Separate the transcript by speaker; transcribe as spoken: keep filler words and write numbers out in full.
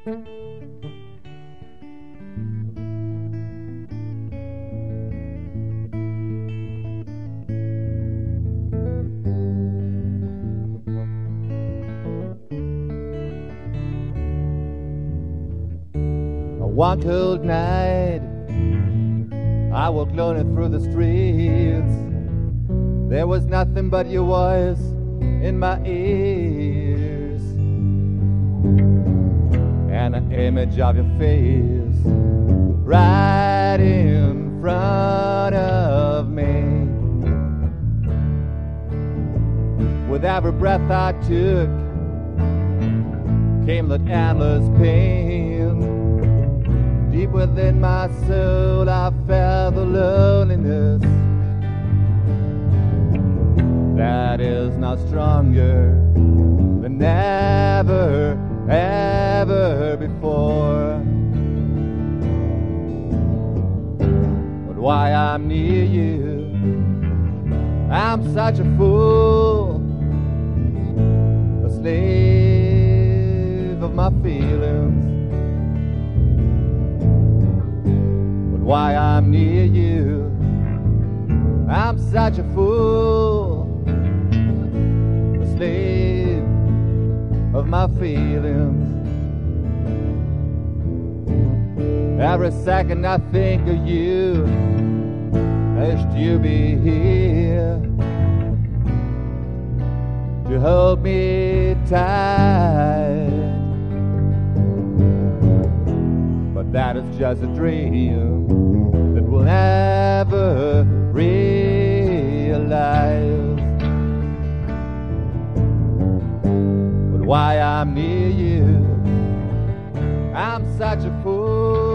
Speaker 1: One cold night, I walked lonely through the streets. There was nothing but your voice in my ears, and an image of your face right in front of me. With every breath I took came that endless pain. Deep within my soul I felt the loneliness that is now stronger than ever, ever before. But why I'm near you, I'm such a fool, a slave of my feelings. Why I'm near you, I'm such a fool, a slave of my feelings. Every second I think of you, wished you be here to hold me tight. But that is just a dream that we'll never realize. But why I'm near you, I'm such a fool,